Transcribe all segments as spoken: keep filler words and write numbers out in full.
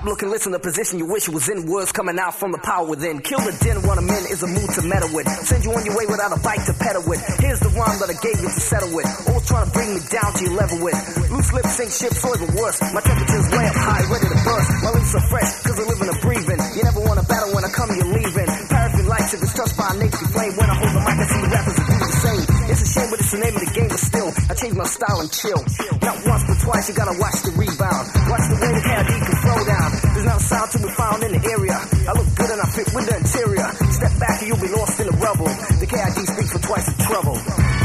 look and listen, the position you wish was in. Words coming out from the power within. Kill the din, what I'm in is a mood to meddle with. Send you on your way without a bike to pedal with. Here's the rhyme that I gave you to settle with. Always trying to bring me down to your level with. Loose lips sink ships or even worse. My temperature's way up high, ready to burst. My lips are fresh, cause I live in a breathing. You never want to battle when I come, you're leaving. Paraffin lights if it's touched by a naked flame. When I hold the mic, I see the rappers that do the same. It's a shame, but it's the name of the game, but still, I change my style and chill. Not once, but twice, you gotta watch the rebound. Watch the way the K I D can throw down. There's not a sound to be found in the area. I look good and I fit with the interior. Step back and you'll be lost in the rubble. The K I D speaks for twice the trouble.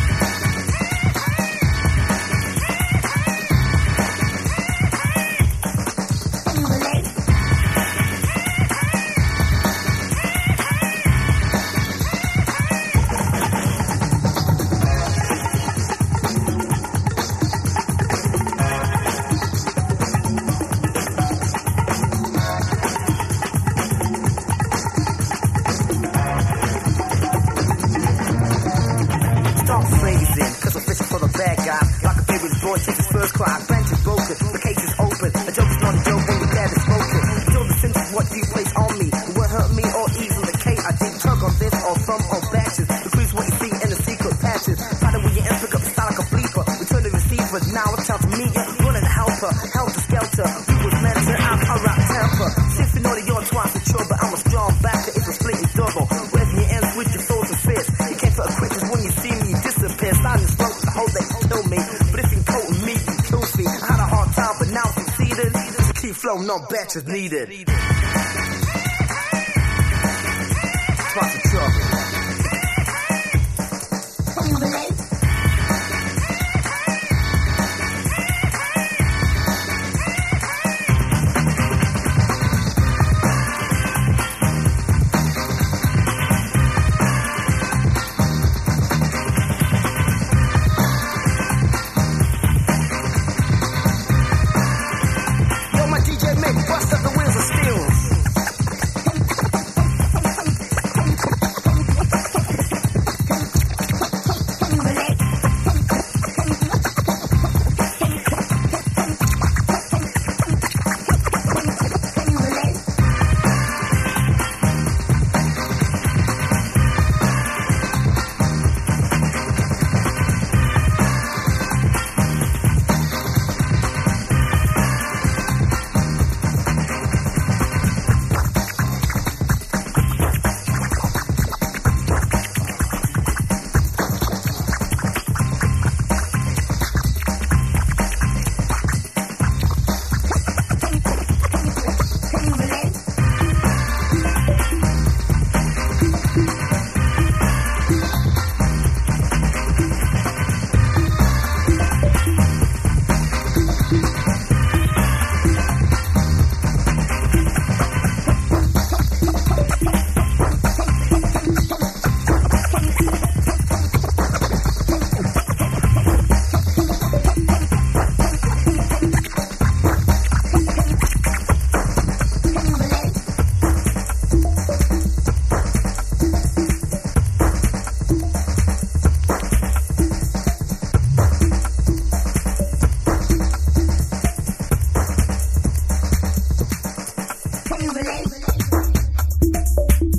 No batch is needed. Twice the trouble. Bust up